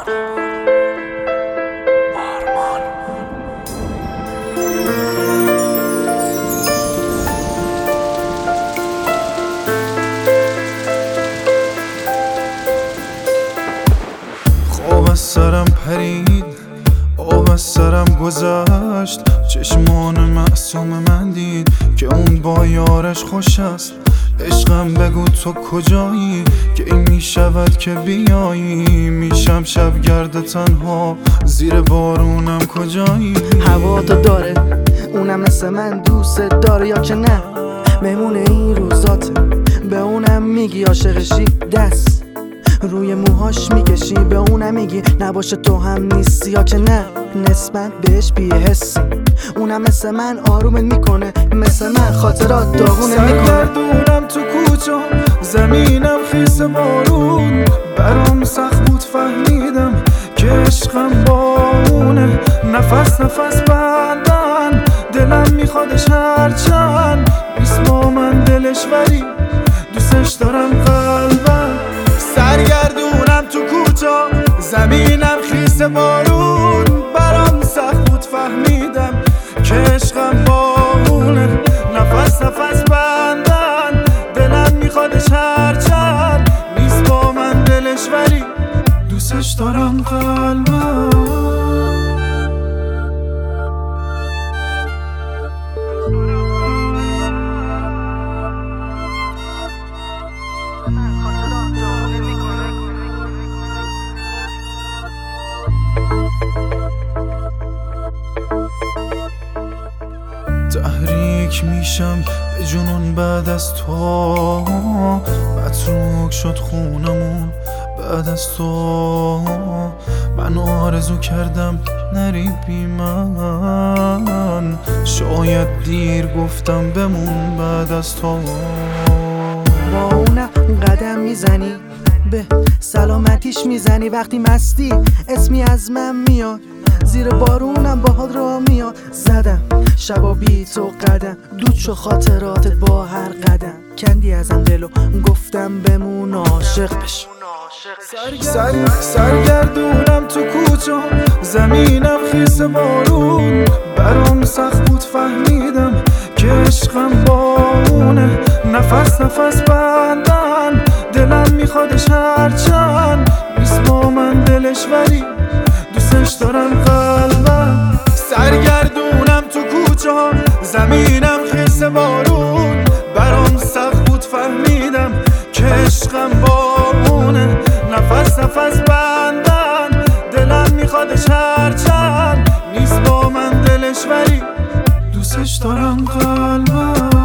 خواب از سرم پرید، آب از سرم گذشت، چشمان معصوم من دید که اون با یارش خوش است. عشقم بگو تو کجایی که این میشود که بیایی؟ میشم شبگرد تنها زیر بارونم کجایی؟ هوا تو داره اونم مثل من دوست داره یا که نه؟ مهمون این روزاته به اونم میگی عاشقشی، دست روی موهاش میکشی به اونم میگی نباشه تو هم نیستی یا که نه؟ نسبت بهش بی‌حسی، اونم مثل من آرومت میکنه، مثل من خاطرات داغونت میکنه. سرگردونم تو کوچه، زمینم خیس بارون، برام سخت بود فهمیدم که عشقم با اونه. نفس نفس بندن دلم میخوادش هرچند نیست با من دلش، ولی دوستش دارم قلبم. سرگردونم تو کوچه، زمینم خیس بارون، برام سخت بود فهمیدم که عشقم با اونه. نفس نفس بندن دلم میخوادش هرچند نیست با من دلش، ولی دوستش دارم قلبم. تحریک میشم به جنون بعد از تو، متروک شد خونمون بعد از تو. من آرزو کردم نری بی من، شاید دیر گفتم بمون بعد از تو. با اونم قدم میزنی به سلامتیش میزنی، وقتی مستی اسمی از من میاد، زیر بارونم باهات را میاد. زدم شبا بی تو قدم، دود شو خاطراتت با هر قدم، کندی ازم دلو گفتم بمون عاشق بش. سرگردونم تو کوچه، زمینم خیس بارون، برام سخت بود فهمیدم که عشقم با اونه. نفس نفس بندن دلم میخوادش هرچند نیست با من دلش، ولی دوستش دارم قلبم. سرگردونم تو کوچه، زمینم خیس بارون، برام سخت بود فهمیدم که عشقم با اونه. نفس نفس بندن دلم میخوادش هرچند نیست با من دلش، ولی دوستش دارم قلبم.